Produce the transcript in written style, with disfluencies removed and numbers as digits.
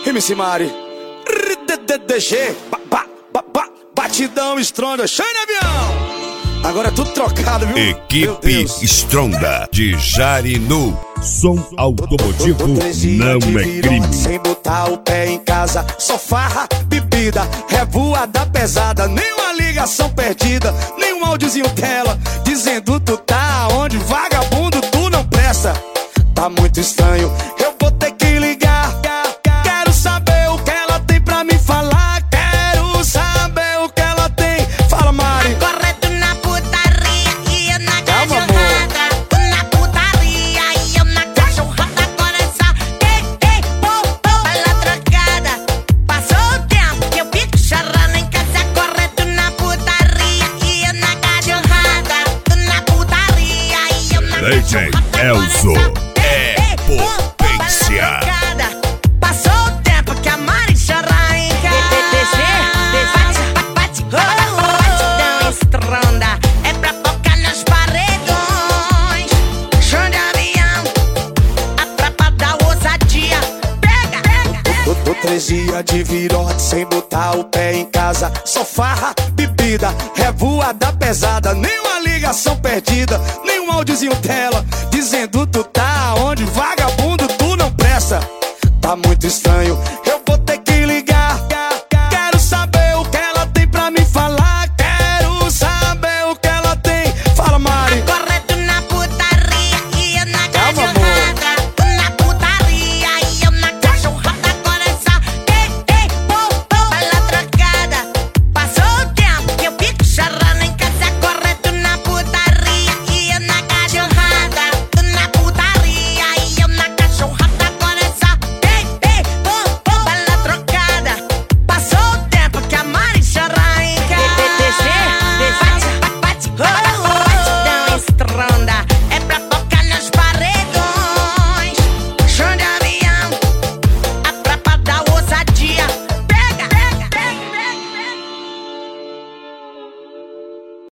MC Mari, DG, batidão estronda, cheio de avião. Agora é tudo trocado, viu? Equipe Stronda de Jarinu. Som automotivo não é crime. Sem botar o pé em casa, só farra, bebida, revoada pesada, nenhuma ligação perdida, nenhum áudiozinho dela dizendo tu tá onde, vagabundo, tu não presta. Tá muito estranho, eu vou ter que ligar. Quero saber o que ela tem pra me falar. Quero saber o que ela tem. Fala, Mari. Agora tu na putaria e eu na cachorrada. Tu na putaria e eu na cachorrada. Agora é só bala trocada. Passou o tempo que eu fico chorando em casa. Agora tu na putaria e eu na cachorrada. Tu na putaria e eu na cachorrada. Elzo. Potência. Passou o tempo que a Mari chora em casa. Batidão estronda, é pra tocar nos paredões. Chão de avião, a tropa da ousadia. Pega. Tô 3 dias de virote sem botar o pé em casa, só farra, bebida, revoada pesada, nenhuma ligação perdida, nenhum áudiozinho dela dizendo tu tá onde, vagabundo, tu não presta. Tá muito estranho,